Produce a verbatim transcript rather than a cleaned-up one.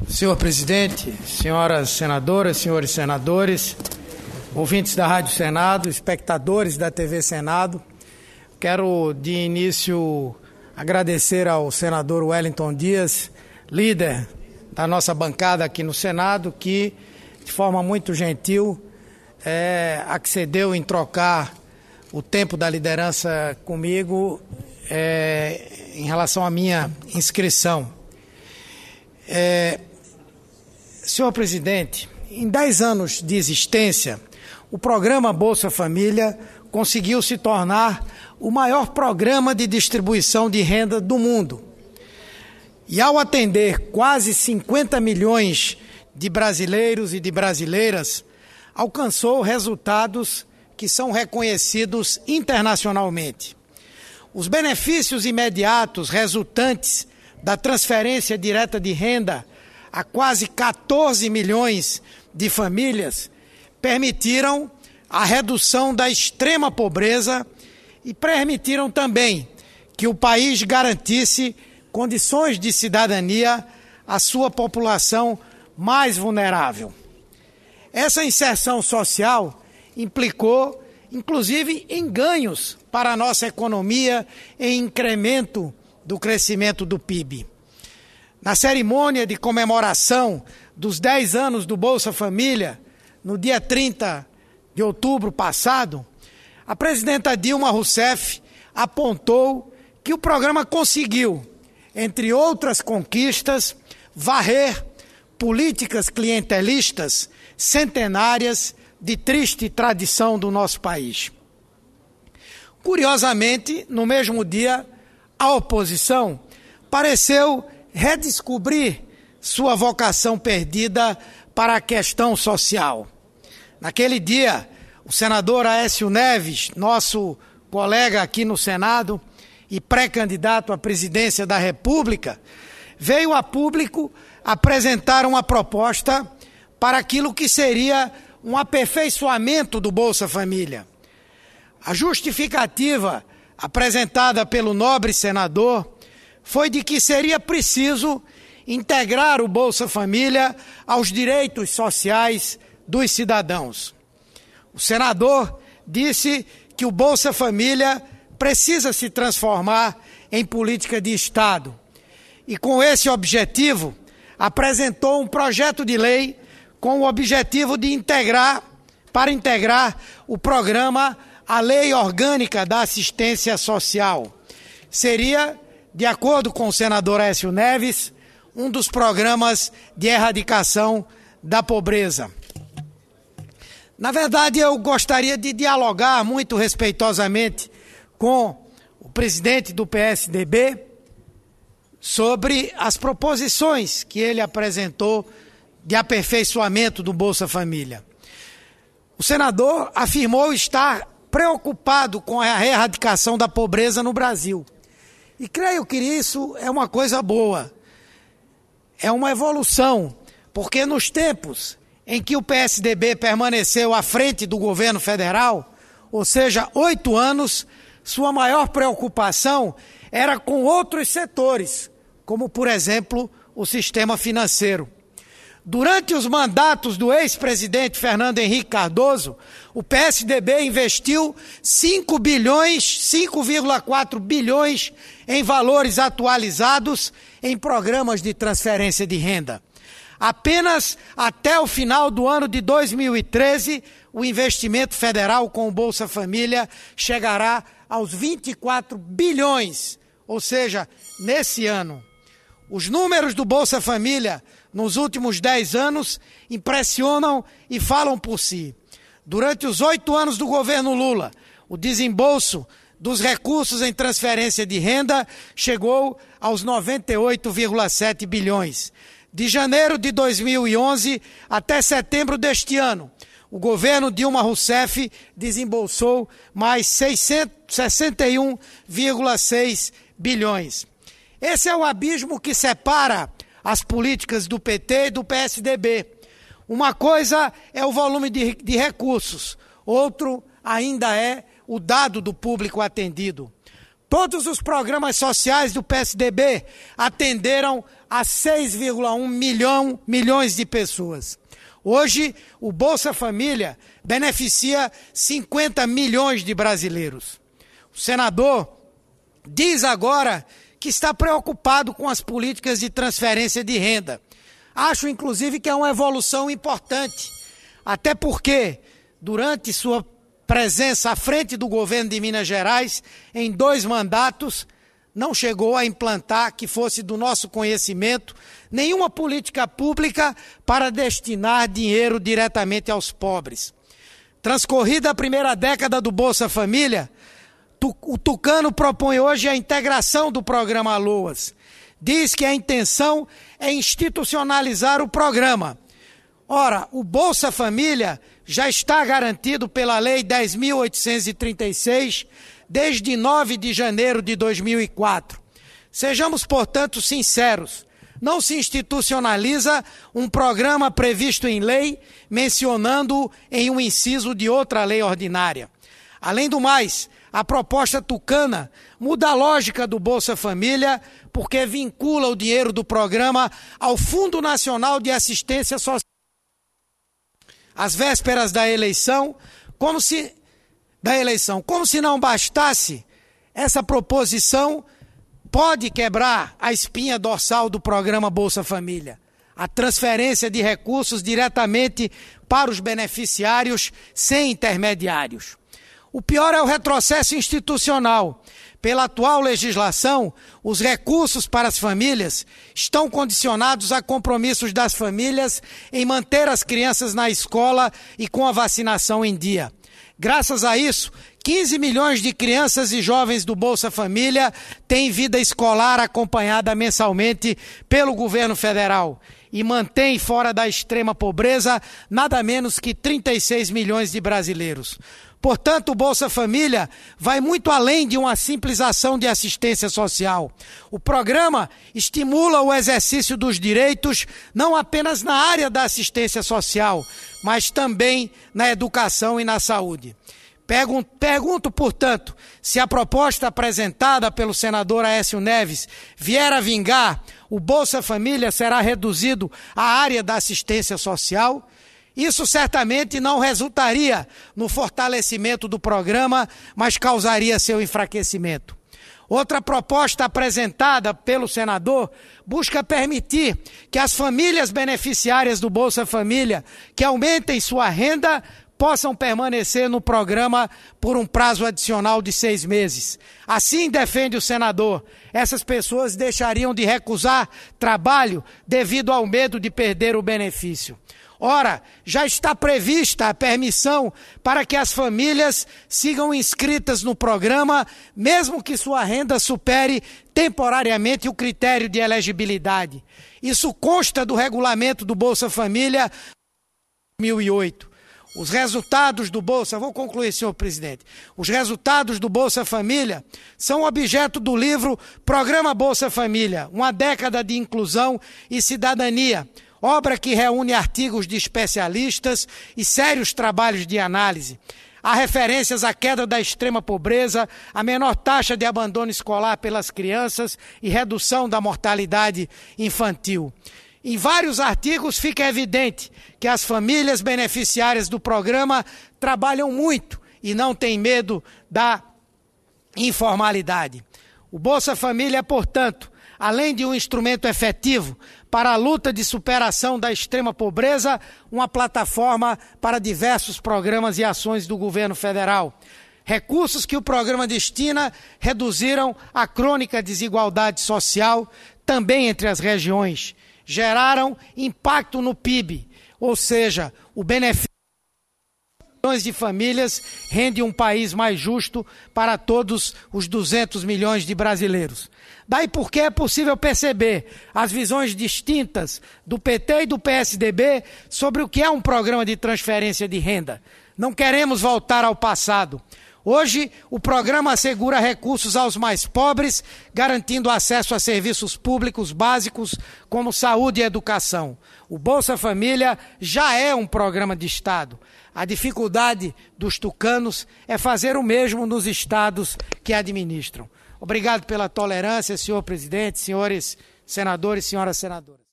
Senhor presidente, senhoras senadoras, senhores senadores, ouvintes da Rádio Senado, espectadores da T V Senado, quero de início agradecer ao senador Wellington Dias, líder da nossa bancada aqui no Senado, que de forma muito gentil é, accedeu em trocar o tempo da liderança comigo é, em relação à minha inscrição. É, senhor presidente, em dez anos de existência, o programa Bolsa Família conseguiu se tornar o maior programa de distribuição de renda do mundo. E ao atender quase cinquenta milhões de brasileiros e de brasileiras, alcançou resultados que são reconhecidos internacionalmente. Os benefícios imediatos resultantes da transferência direta de renda a quase quatorze milhões de famílias permitiram a redução da extrema pobreza e permitiram também que o país garantisse condições de cidadania à sua população mais vulnerável. Essa inserção social implicou, inclusive, em ganhos para a nossa economia, em incremento do crescimento do P I B. Na cerimônia de comemoração dos dez anos do Bolsa Família, no dia trinta de outubro passado, a presidenta Dilma Rousseff apontou que o programa conseguiu, entre outras conquistas, varrer políticas clientelistas centenárias de triste tradição do nosso país. Curiosamente, no mesmo dia, a oposição pareceu redescobrir sua vocação perdida para a questão social. Naquele dia, o senador Aécio Neves, nosso colega aqui no Senado e pré-candidato à presidência da República, veio a público apresentar uma proposta para aquilo que seria um aperfeiçoamento do Bolsa Família. A justificativa apresentada pelo nobre senador foi de que seria preciso integrar o Bolsa Família aos direitos sociais dos cidadãos. O senador disse que o Bolsa Família precisa se transformar em política de Estado e, com esse objetivo, apresentou um projeto de lei com o objetivo de integrar, para integrar o programa à Lei Orgânica da Assistência Social. Seria, de acordo com o senador Aécio Neves, um dos programas de erradicação da pobreza. Na verdade, eu gostaria de dialogar muito respeitosamente com o presidente do P S D B sobre as proposições que ele apresentou de aperfeiçoamento do Bolsa Família. O senador afirmou estar preocupado com a erradicação da pobreza no Brasil. E creio que isso é uma coisa boa. É uma evolução, porque nos tempos em que o P S D B permaneceu à frente do governo federal, ou seja, oito anos, sua maior preocupação era com outros setores, como, por exemplo, o sistema financeiro. Durante os mandatos do ex-presidente Fernando Henrique Cardoso, o P S D B investiu cinco bilhões, cinco vírgula quatro bilhões em valores atualizados em programas de transferência de renda. Apenas até o final do ano de dois mil e treze, o investimento federal com o Bolsa Família chegará aos vinte e quatro bilhões, ou seja, nesse ano. Os números do Bolsa Família nos últimos dez anos impressionam e falam por si. Durante os oito anos do governo Lula, o desembolso dos recursos em transferência de renda chegou aos noventa e oito vírgula sete bilhões. De janeiro de dois mil e onze até setembro deste ano, o governo Dilma Rousseff desembolsou mais sessenta e um vírgula seis bilhões. Esse é o abismo que separa as políticas do P T e do P S D B. Uma coisa é o volume de, de recursos, outro ainda é o dado do público atendido. Todos os programas sociais do P S D B atenderam a seis vírgula um milhão, milhões de pessoas. Hoje, o Bolsa Família beneficia cinquenta milhões de brasileiros. O senador diz agora que está preocupado com as políticas de transferência de renda. Acho, inclusive, que é uma evolução importante, até porque, durante sua presença à frente do governo de Minas Gerais, em dois mandatos, não chegou a implantar, que fosse do nosso conhecimento, nenhuma política pública para destinar dinheiro diretamente aos pobres. Transcorrida a primeira década do Bolsa Família, o Tucano propõe hoje a integração do programa LOAS. Diz que a intenção é institucionalizar o programa. Ora, o Bolsa Família já está garantido pela Lei dez mil oitocentos e trinta e seis desde nove de janeiro de dois mil e quatro. Sejamos, portanto, sinceros. Não se institucionaliza um programa previsto em lei, mencionando-o em um inciso de outra lei ordinária. Além do mais, a proposta tucana muda a lógica do Bolsa Família, porque vincula o dinheiro do programa ao Fundo Nacional de Assistência Social. Às vésperas da eleição, como se, da eleição, como se não bastasse, essa proposição pode quebrar a espinha dorsal do programa Bolsa Família, a transferência de recursos diretamente para os beneficiários sem intermediários. O pior é o retrocesso institucional. Pela atual legislação, os recursos para as famílias estão condicionados a compromissos das famílias em manter as crianças na escola e com a vacinação em dia. Graças a isso, quinze milhões de crianças e jovens do Bolsa Família têm vida escolar acompanhada mensalmente pelo governo federal e mantém fora da extrema pobreza nada menos que trinta e seis milhões de brasileiros. Portanto, o Bolsa Família vai muito além de uma simples ação de assistência social. O programa estimula o exercício dos direitos não apenas na área da assistência social, mas também na educação e na saúde. Pergunto, pergunto, portanto, se a proposta apresentada pelo senador Aécio Neves vier a vingar, o Bolsa Família será reduzido à área da assistência social? Isso certamente não resultaria no fortalecimento do programa, mas causaria seu enfraquecimento. Outra proposta apresentada pelo senador busca permitir que as famílias beneficiárias do Bolsa Família que aumentem sua renda possam permanecer no programa por um prazo adicional de seis meses. Assim, defende o senador, essas pessoas deixariam de recusar trabalho devido ao medo de perder o benefício. Ora, já está prevista a permissão para que as famílias sigam inscritas no programa, mesmo que sua renda supere temporariamente o critério de elegibilidade. Isso consta do regulamento do Bolsa Família de dois mil e oito. Os resultados do Bolsa, vou concluir, senhor presidente, os resultados do Bolsa Família são objeto do livro Programa Bolsa Família, uma década de inclusão e cidadania, obra que reúne artigos de especialistas e sérios trabalhos de análise. Há referências à queda da extrema pobreza, à menor taxa de abandono escolar pelas crianças e redução da mortalidade infantil. Em vários artigos fica evidente que as famílias beneficiárias do programa trabalham muito e não têm medo da informalidade. O Bolsa Família é, portanto, além de um instrumento efetivo para a luta de superação da extrema pobreza, uma plataforma para diversos programas e ações do governo federal. Recursos que o programa destina reduziram a crônica desigualdade social também entre as regiões, geraram impacto no P I B, ou seja, o benefício de milhões de famílias rende um país mais justo para todos os duzentos milhões de brasileiros. Daí porque é possível perceber as visões distintas do P T e do P S D B sobre o que é um programa de transferência de renda. Não queremos voltar ao passado. Hoje, o programa assegura recursos aos mais pobres, garantindo acesso a serviços públicos básicos como saúde e educação. O Bolsa Família já é um programa de Estado. A dificuldade dos tucanos é fazer o mesmo nos estados que administram. Obrigado pela tolerância, senhor presidente, senhores senadores, senhoras senadoras.